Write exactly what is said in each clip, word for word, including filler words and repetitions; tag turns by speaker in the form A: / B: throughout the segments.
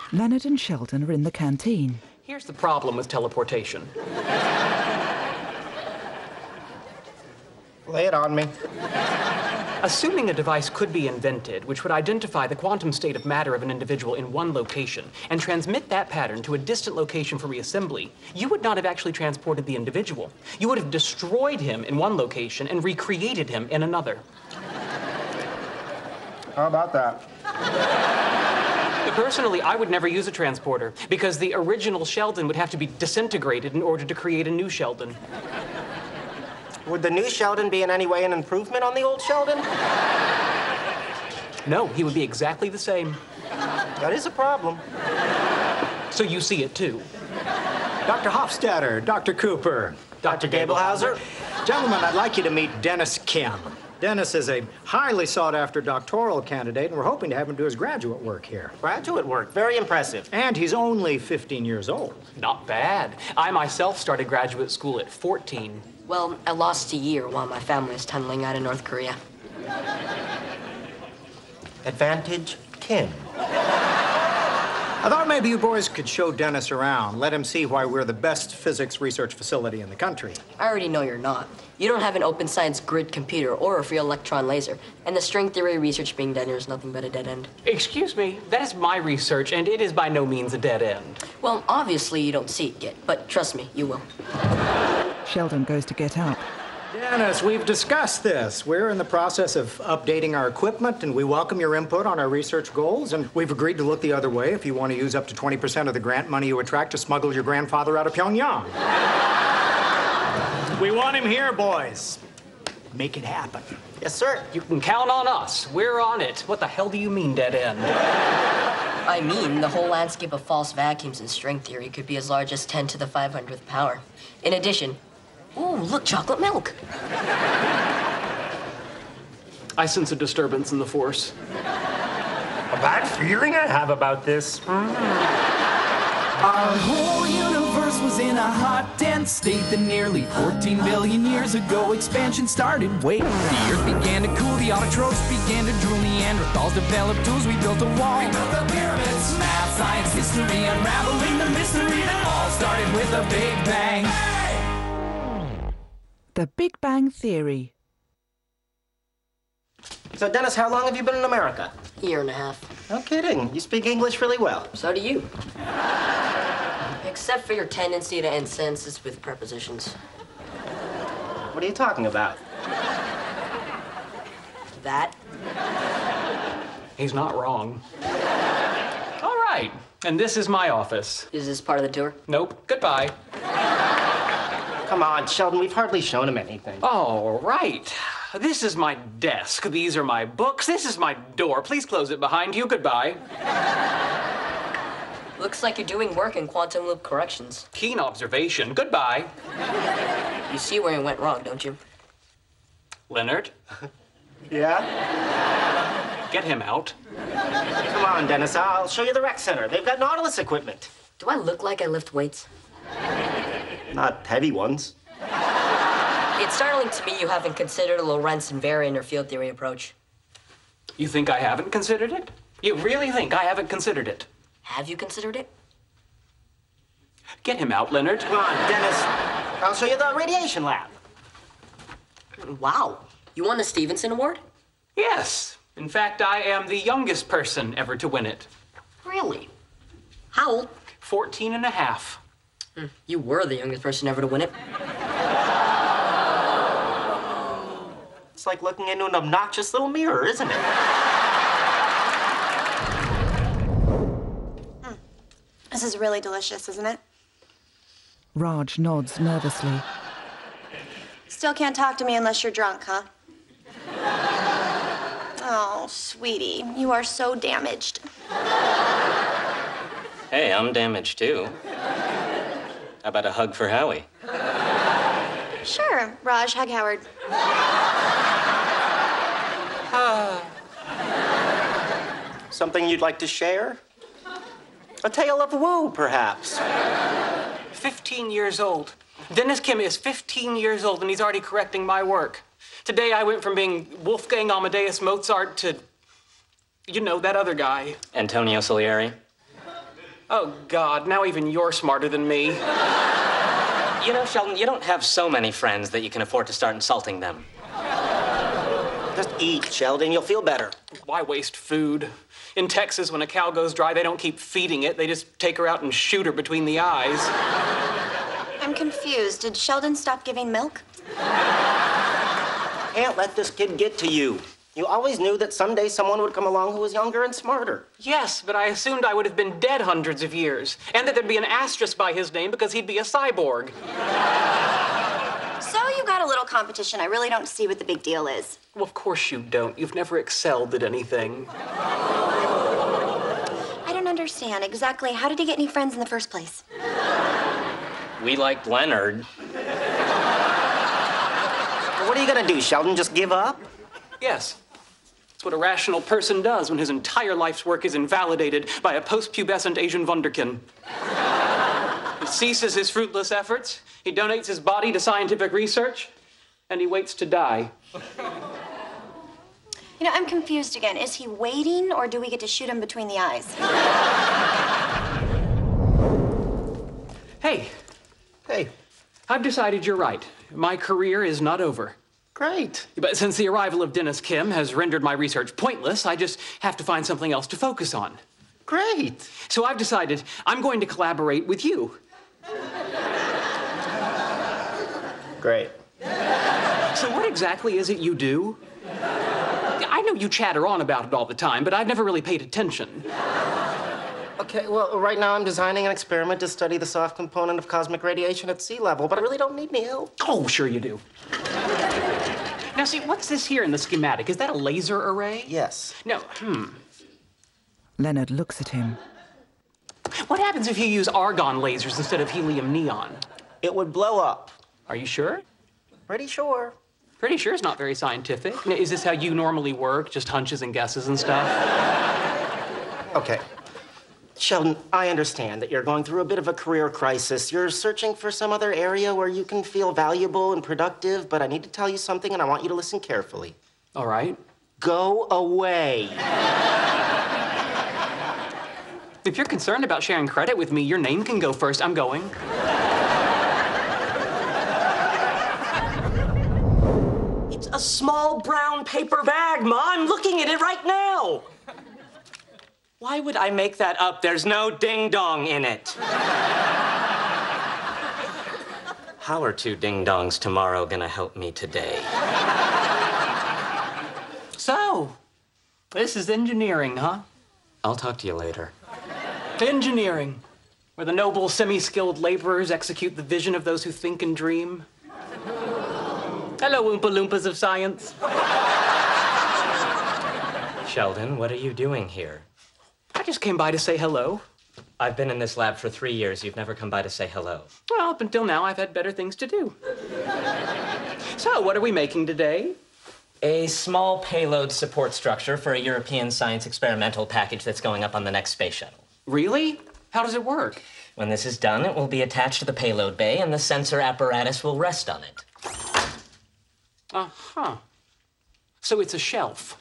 A: Leonard and Sheldon are in the canteen.
B: Here's the problem with teleportation.
C: Lay it on me.
B: Assuming a device could be invented which would identify the quantum state of matter of an individual in one location and transmit that pattern to a distant location for reassembly, you would not have actually transported the individual. You would have destroyed him in one location and recreated him in another.
C: How about that?
B: Personally, I would never use a transporter because the original Sheldon would have to be disintegrated in order to create a new Sheldon.
C: Would the new Sheldon be in any way an improvement on the old Sheldon?
B: No, he would be exactly the same.
C: That is a problem.
B: So you see it too.
D: Doctor Hofstadter, Doctor Cooper.
C: Doctor Gablehauser.
D: Gentlemen, I'd like you to meet Dennis Kim. Dennis is a highly sought-after doctoral candidate, and we're hoping to have him do his graduate work here.
C: Graduate work, very impressive.
D: And he's only fifteen years old.
B: Not bad. I myself started graduate school at fourteen.
E: Well, I lost a year while my family was tunneling out of North Korea.
C: Advantage Kim.
D: I thought maybe you boys could show Dennis around, let him see why we're the best physics research facility in the country.
E: I already know you're not. You don't have an open science grid computer or a free electron laser, and the string theory research being done here is nothing but a dead end.
B: Excuse me, that is my research, and it is by no means a dead end.
E: Well, obviously you don't see it yet, but trust me, you will.
A: Sheldon goes to get up.
D: Dennis, we've discussed this. We're in the process of updating our equipment, and we welcome your input on our research goals, and we've agreed to look the other way if you want to use up to twenty percent of the grant money you attract to smuggle your grandfather out of Pyongyang. We want him here, boys. Make it happen.
C: Yes, sir.
B: You can count on us. We're on it. What the hell do you mean, dead end?
E: I mean, the whole landscape of false vacuums in string theory could be as large as ten to the five hundredth power. In addition, ooh, look, chocolate milk.
B: I sense a disturbance in the force.
C: A bad feeling I have about this.
F: Our whole universe was in a hot, dense state that nearly fourteen billion years ago expansion started. Wait, the earth began to cool, the autotrophs began to drool, Neanderthals developed tools, we built a wall. We built the pyramids, math, science, history, unraveling the mystery that all started with a big bang. Hey!
A: The Big Bang Theory.
C: So, Dennis, how long have you been in America?
E: A year and a half.
C: No kidding. You speak English really well.
E: So do you. Except for your tendency to end sentences with prepositions.
C: What are you talking about?
E: That.
B: He's not wrong. All right, and this is my office.
E: Is this part of the tour?
B: Nope, goodbye.
C: Come on, Sheldon, we've hardly shown him anything.
B: All right. This is my desk. These are my books. This is my door. Please close it behind you. Goodbye.
E: Looks like you're doing work in quantum loop corrections.
B: Keen observation. Goodbye.
E: You see where it went wrong, don't you?
B: Leonard,
C: Yeah?
B: get him out.
C: Come on, Dennis, I'll show you the rec center. They've got Nautilus equipment.
E: Do I look like I lift weights?
C: Not heavy ones.
E: It's startling to me you haven't considered a Lorentz invariant or field theory approach.
B: You think I haven't considered it? You really think I haven't considered it?
E: Have you considered it?
B: Get him out, Leonard.
C: Come on, Dennis. I'll show you the radiation lab.
E: Wow. You won the Stevenson Award?
B: Yes. In fact, I am the youngest person ever to win it.
E: Really? How old?
B: Fourteen and a half.
E: Hmm. You were the youngest person ever to win it.
C: It's like looking into an obnoxious little mirror, isn't it?
G: Mm. This is really delicious, isn't it?
A: Raj nods nervously.
G: Still can't talk to me unless you're drunk, huh? Oh, sweetie, you are so damaged.
H: Hey, I'm damaged too. How about a hug for Howie?
G: Sure, Raj, hug Howard.
C: Something you'd like to share? A tale of woe, perhaps.
B: Fifteen years old. Dennis Kim is fifteen years old, and he's already correcting my work. Today, I went from being Wolfgang Amadeus Mozart to, you know, that other guy.
H: Antonio Salieri?
B: Oh, God, now even you're smarter than me.
H: You know, Sheldon, you don't have so many friends that you can afford to start insulting them.
C: Just eat, Sheldon. You'll feel better.
B: Why waste food? In Texas, when a cow goes dry, they don't keep feeding it. They just take her out and shoot her between the eyes.
G: I'm confused. Did Sheldon stop giving milk?
C: Can't let this kid get to you. You always knew that someday someone would come along who was younger and smarter.
B: Yes, but I assumed I would have been dead hundreds of years, and that there'd be an asterisk by his name because he'd be a cyborg.
G: So you got a little competition. I really don't see what the big deal is.
B: Well, of course you don't. You've never excelled at anything.
G: I don't understand exactly. How did he get any friends in the first place?
H: We liked Leonard.
C: What are you gonna do, Sheldon? Just give up?
B: Yes. That's what a rational person does when his entire life's work is invalidated by a post-pubescent Asian wunderkind. He ceases his fruitless efforts, he donates his body to scientific research, and he waits to die.
G: You know, I'm confused again. Is he waiting, or do we get to shoot him between the eyes?
B: Hey.
C: Hey.
B: I've decided you're right. My career is not over.
C: Great.
B: But since the arrival of Dennis Kim has rendered my research pointless, I just have to find something else to focus on.
C: Great.
B: So I've decided I'm going to collaborate with you.
C: Great.
B: So what exactly is it you do? I know you chatter on about it all the time, but I've never really paid attention.
C: Okay, well, right now I'm designing an experiment to study the soft component of cosmic radiation at sea level, but I really don't need any help.
B: Oh, sure you do. Now, see, what's this here in the schematic? Is that a laser array?
C: Yes.
B: No, hmm.
A: Leonard looks at him.
B: What happens if you use argon lasers instead of helium neon?
C: It would blow up.
B: Are you sure?
C: Pretty sure.
B: Pretty sure it's not very scientific. Now, is this how you normally work? Just hunches and guesses and stuff?
C: Okay. Sheldon, I understand that you're going through a bit of a career crisis. You're searching for some other area where you can feel valuable and productive, but I need to tell you something, and I want you to listen carefully.
B: All right.
C: Go away.
B: If you're concerned about sharing credit with me, your name can go first. I'm going.
C: It's a small brown paper bag, Ma. I'm looking at it right now. Why would I make that up? There's no ding-dong in it.
H: How are two ding-dongs tomorrow gonna help me today?
B: So, this is engineering, huh?
H: I'll talk to you later.
B: Engineering, where the noble, semi-skilled laborers execute the vision of those who think and dream. Hello, Oompa Loompas of science.
H: Sheldon, what are you doing here?
B: I just came by to say hello.
H: I've been in this lab for three years. You've never come by to say hello.
B: Well, up until now, I've had better things to do. So, what are we making today?
H: A small payload support structure for a European science experimental package that's going up on the next space shuttle.
B: Really? How does it work?
H: When this is done, it will be attached to the payload bay, and the sensor apparatus will rest on it.
B: Uh-huh. So it's a shelf.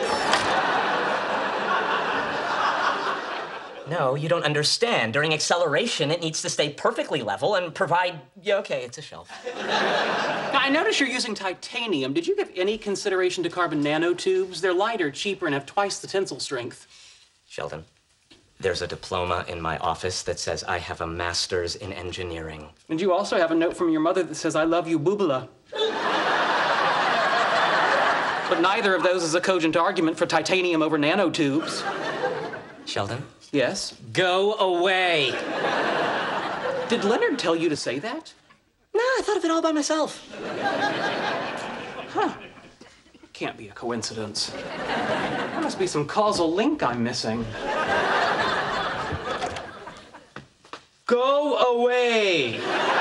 H: No, you don't understand. During acceleration, it needs to stay perfectly level and provide... Yeah, okay, it's a shelf.
B: Now, I notice you're using titanium. Did you give any consideration to carbon nanotubes? They're lighter, cheaper, and have twice the tensile strength.
H: Sheldon, there's a diploma in my office that says I have a master's in engineering.
B: And you also have a note from your mother that says, I love you, boobala. But neither of those is a cogent argument for titanium over nanotubes.
H: Sheldon?
B: Yes?
H: Go away!
B: Did Leonard tell you to say that?
H: No, I thought of it all by myself.
B: Huh. Can't be a coincidence. There must be some causal link I'm missing.
H: Go away!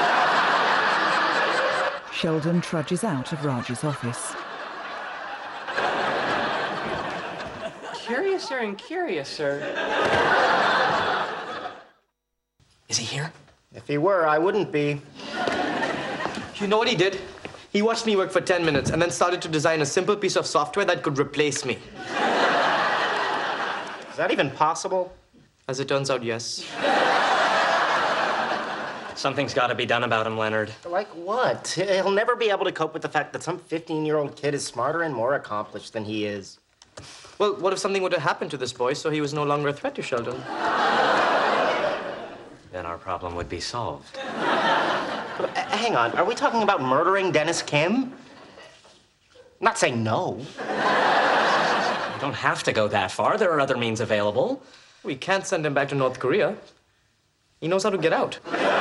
A: Sheldon trudges out of Raj's office.
B: Curiouser and curiouser.
H: Is he here?
C: If he were, I wouldn't be.
I: You know what he did? He watched me work for ten minutes and then started to design a simple piece of software that could replace me.
C: Is that even possible?
I: As it turns out, yes.
H: Something's got to be done about him, Leonard.
C: Like what? He'll never be able to cope with the fact that some fifteen-year-old kid is smarter and more accomplished than he is.
I: Well, what if something were to happen to this boy so he was no longer a threat to Sheldon?
H: Then our problem would be solved.
C: But, uh, hang on, are we talking about murdering Dennis Kim? I'm not saying no.
H: You don't have to go that far. There are other means available.
I: We can't send him back to North Korea. He knows how to get out.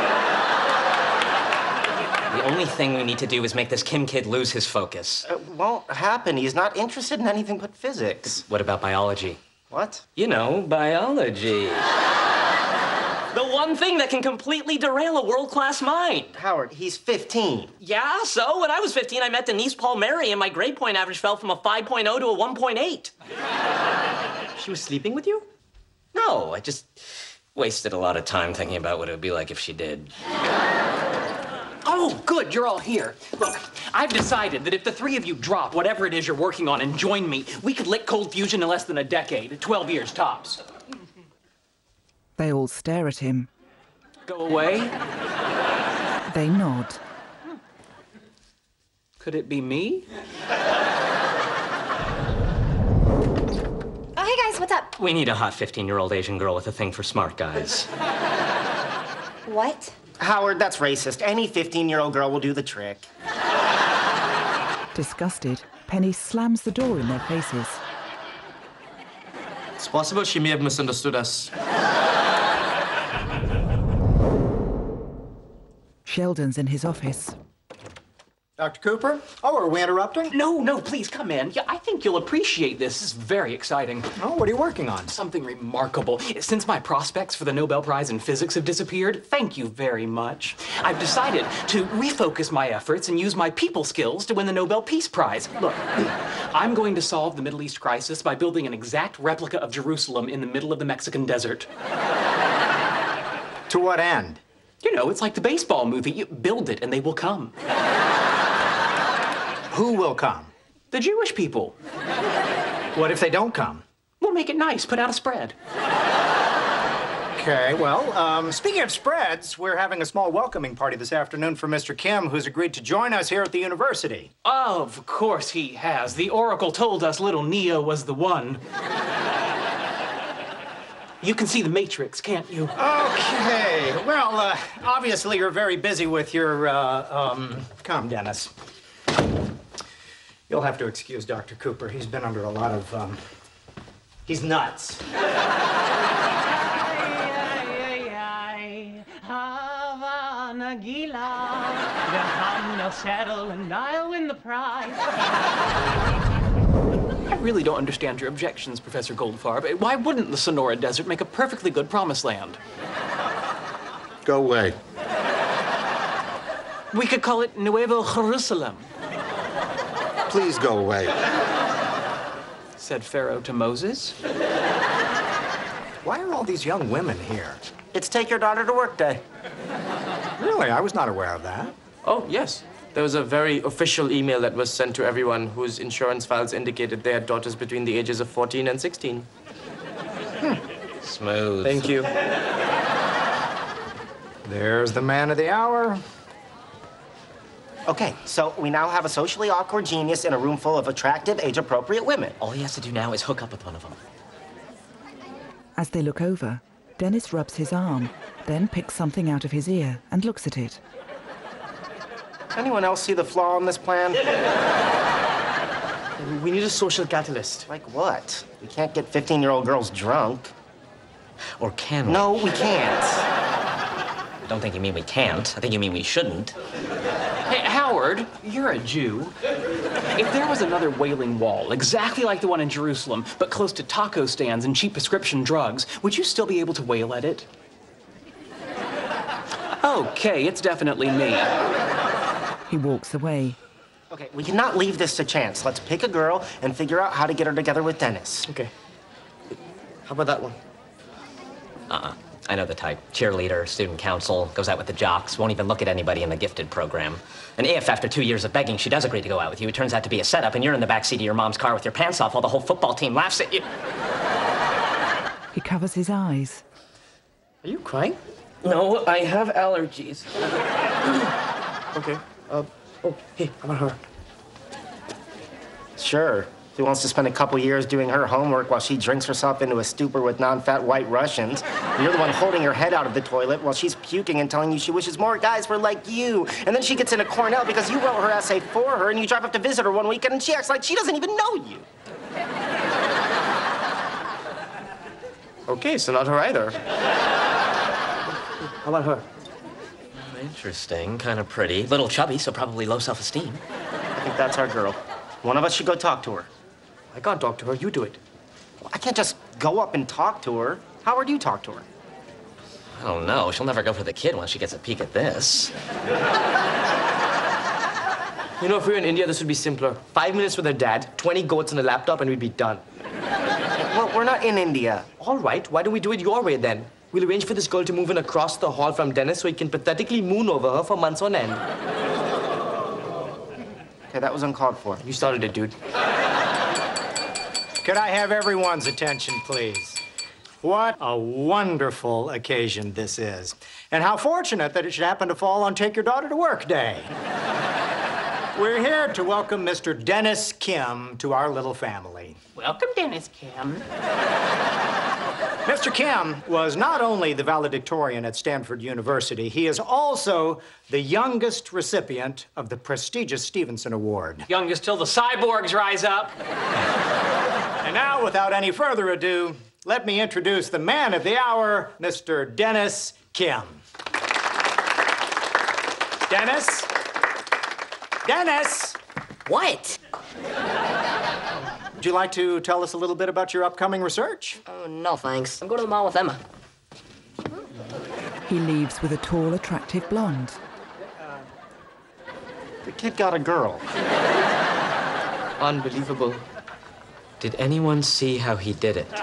H: The only thing we need to do is make this Kim kid lose his focus.
C: It won't happen. He's not interested in anything but physics.
H: What about biology?
C: What?
H: You know, biology. The one thing that can completely derail a world-class mind.
C: Howard, he's fifteen.
H: Yeah, so when I was fifteen, I met Denise Palmieri, and my grade point average fell from a five point oh to a one point eight.
I: She was sleeping with you?
H: No, I just wasted a lot of time thinking about what it would be like if she did.
B: Oh, good, you're all here. Look, I've decided that if the three of you drop whatever it is you're working on and join me, we could lick cold fusion in less than a decade, twelve years tops.
A: They all stare at him.
B: Go away?
A: They nod.
B: Could it be me?
G: Oh, hey guys, what's up?
H: We need a hot fifteen-year-old Asian girl with a thing for smart guys.
G: What?
C: Howard, that's racist. Any fifteen-year-old girl will do the trick.
A: Disgusted, Penny slams the door in their faces.
I: It's possible she may have misunderstood us.
A: Sheldon's in his office.
D: Doctor Cooper? Oh, are we interrupting?
B: No, no, please come in. Yeah, I think you'll appreciate this. This is very exciting.
D: Oh, what are you working on?
B: Something remarkable. Since my prospects for the Nobel Prize in Physics have disappeared, thank you very much. I've decided to refocus my efforts and use my people skills to win the Nobel Peace Prize. Look, I'm going to solve the Middle East crisis by building an exact replica of Jerusalem in the middle of the Mexican desert.
D: To what end?
B: You know, it's like the baseball movie. You build it and they will come.
D: Who will come?
B: The Jewish people.
D: What if they don't come?
B: We'll make it nice. Put out a spread.
D: Okay, well, um, speaking of spreads, we're having a small welcoming party this afternoon for Mister Kim, who's agreed to join us here at the university.
B: Of course he has. The Oracle told us little Neo was the one. You can see the Matrix, can't you?
D: Okay, well, uh, obviously you're very busy with your, uh, um, come, Dennis. You'll have to excuse Doctor Cooper. He's been under a lot of, um, he's nuts.
J: Havana Gila, the hum will settle and I'll win the prize.
B: I really don't understand your objections, Professor Goldfarb. Why wouldn't the Sonora Desert make a perfectly good promised land?
K: Go away.
B: We could call it Nuevo Jerusalem.
K: Please go away.
B: Said Pharaoh to Moses.
D: Why are all these young women here?
C: It's take your daughter to work day.
D: Really? I was not aware of that.
I: Oh, yes. There was a very official email that was sent to everyone whose insurance files indicated they had daughters between the ages of fourteen and sixteen.
D: Hmm.
H: Smooth.
I: Thank you.
D: There's the man of the hour.
C: Okay, so we now have a socially awkward genius in a room full of attractive, age-appropriate women.
H: All he has to do now is hook up with one of them.
A: As they look over, Dennis rubs his arm, then picks something out of his ear and looks at it.
C: Anyone else see the flaw in this plan?
I: We need a social catalyst.
C: Like what? We can't get fifteen-year-old girls drunk.
H: Or can we?
C: No, we can't.
H: I don't think you mean we can't. I think you mean we shouldn't.
B: Hey, Howard, you're a Jew. If there was another Wailing Wall, exactly like the one in Jerusalem, but close to taco stands and cheap prescription drugs, would you still be able to wail at it? Okay, it's definitely me.
A: He walks away.
C: Okay, we cannot leave this to chance. Let's pick a girl and figure out how to get her together with Dennis.
I: Okay. How about that one?
H: Uh-uh. I know the type. Cheerleader, student council, goes out with the jocks, won't even look at anybody in the gifted program. And if, after two years of begging, she does agree to go out with you, it turns out to be a setup, and you're in the backseat of your mom's car with your pants off while the whole football team laughs at you.
A: He covers his eyes.
I: Are you crying?
L: No, I have allergies.
I: Okay. Uh, oh, hey, how about her?
C: Sure. He wants to spend a couple years doing her homework while she drinks herself into a stupor with non-fat white Russians. You're the one holding her head out of the toilet while she's puking and telling you she wishes more guys were like you. And then she gets into Cornell because you wrote her essay for her, and you drive up to visit her one weekend and she acts like she doesn't even know you.
I: Okay, so not her either. How about her?
H: Interesting, kind of pretty. Little chubby, so probably low self-esteem.
C: I think that's our girl. One of us should go talk to her.
I: I can't talk to her. You do it.
C: Well, I can't just go up and talk to her. How would you talk to her?
H: I don't know. She'll never go for the kid once she gets a peek at this.
I: You know, if we were in India, this would be simpler. Five minutes with her dad, twenty goats and a laptop, and we'd be done.
C: Well, we're not in India.
I: All right, why don't we do it your way then? We'll arrange for this girl to move in across the hall from Dennis so he can pathetically moon over her for months on end.
C: Okay, that was uncalled for.
I: You started it, dude.
D: Could I have everyone's attention, please? What a wonderful occasion this is. And how fortunate that it should happen to fall on Take Your Daughter to Work Day. We're here to welcome Mister Dennis Kim to our little family.
J: Welcome, Dennis Kim.
D: Mister Kim was not only the valedictorian at Stanford University, he is also the youngest recipient of the prestigious Stevenson Award.
B: Youngest till the cyborgs rise up.
D: And now, without any further ado, let me introduce the man of the hour, Mister Dennis Kim. Dennis? Dennis!
E: What?
D: Would you like to tell us a little bit about your upcoming research?
E: Oh, no, thanks. I'm going to the mall with Emma.
A: He leaves with a tall, attractive blonde.
C: The kid got a girl.
I: Unbelievable.
H: Did anyone see how he did it?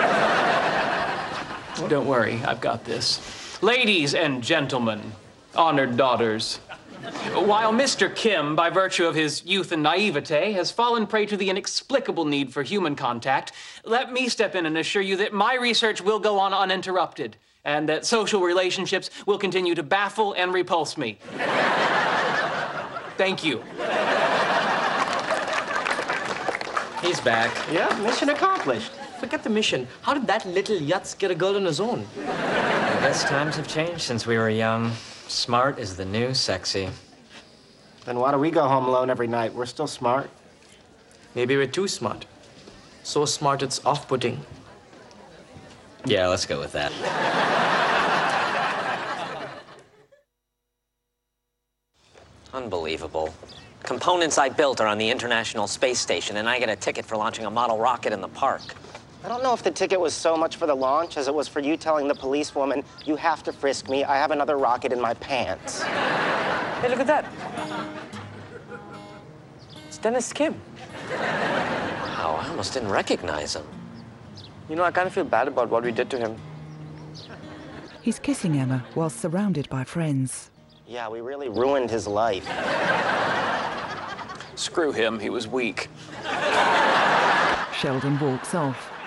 B: Don't worry, I've got this. Ladies and gentlemen, honored daughters, while Mister Kim, by virtue of his youth and naivete, has fallen prey to the inexplicable need for human contact, let me step in and assure you that my research will go on uninterrupted, and that social relationships will continue to baffle and repulse me. Thank you.
H: He's back.
C: Yeah, mission accomplished.
I: Forget the mission. How did that little yutz get a girl on his own?
H: I guess times have changed since we were young. Smart is the new sexy.
C: Then why do we go home alone every night? We're still smart.
I: Maybe we're too smart. So smart it's off-putting.
H: Yeah, let's go with that. Unbelievable. Components I built are on the International Space Station, and I get a ticket for launching a model rocket in the park.
C: I don't know if the ticket was so much for the launch as it was for you telling the policewoman, you have to frisk me, I have another rocket in my pants.
I: Hey, look at that. It's Dennis Kim.
H: Wow, I almost didn't recognize him.
I: You know, I kind of feel bad about what we did to him.
A: He's kissing Emma while surrounded by friends.
C: Yeah, we really ruined his life.
B: Screw him, he was weak.
A: Sheldon walks off.